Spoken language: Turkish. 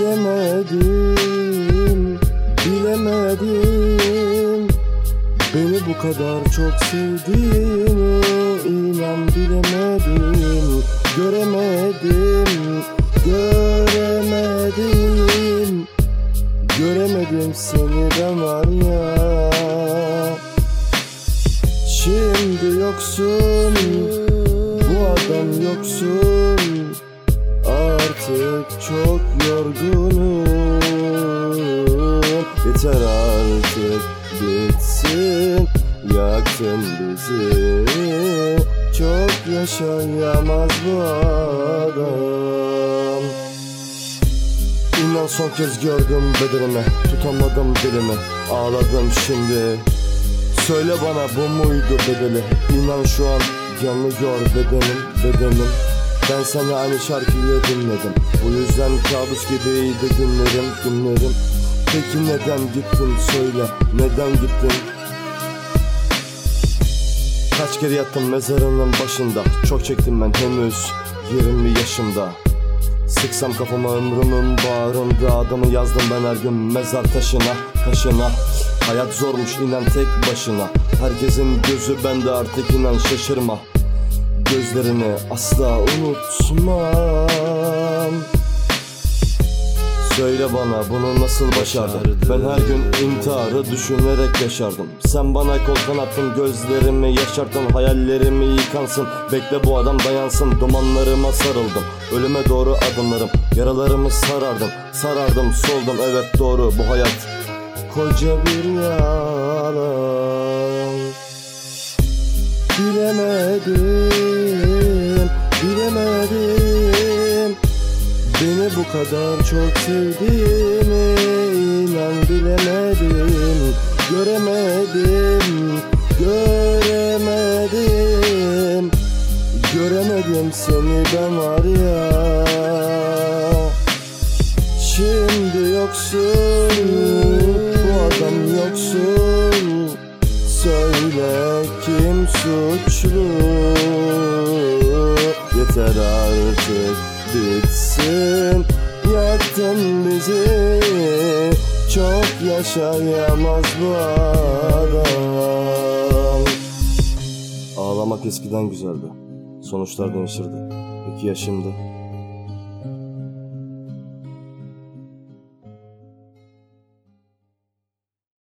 Bilemedim, bilemedim beni bu kadar çok sevdiğini, inan bilemedim. Göremedim, göremedim, göremedim seni ben var ya. Şimdi yoksun, bu adam yoksun, artık çok yorgunum. Yeter artık bitsin, yaktın bizi, çok yaşayamaz bu adam. İnan son kez gördüm bedenimi, tutamadım dilimi, ağladım şimdi. Söyle bana bu muydu bedeli? İnan şu an yanıyor bedenim. Ben sana aynı şarkıyı dinledim, bu yüzden kabus gibiydi günlerim. Peki neden gittin söyle, neden gittin? Kaç kere yattım mezarının başında, çok çektim ben henüz 20 yaşımda. Sıksam kafama ömrümün bağrında, adımı yazdım ben her gün mezar taşına. Hayat zormuş inan tek başına, herkesin gözü bende artık inan şaşırma. Gözlerini asla unutmam. Söyle bana bunu nasıl başardın? Ben her gün intiharı düşünerek yaşardım. Sen bana kol kanattın, gözlerimi yaşarttın, hayallerimi yıkansın. Bekle bu adam dayansın, dumanlarıma sarıldım. Ölüme doğru adımlarım, yaralarımı sarardım soldum, evet doğru bu hayat koca bir yalan. Bilemedim beni bu kadar çok sevdiğini, inan bilemedim. Göremedim seni ben var ya. Şimdi yoksun, bu adam yoksun, söyle kim suçlu? Yeter artık bitsin, yaktın bizi, çok yaşayamaz bu adam. Ağlamak eskiden güzeldi, sonuçlar değişirdi. Peki ya şimdi?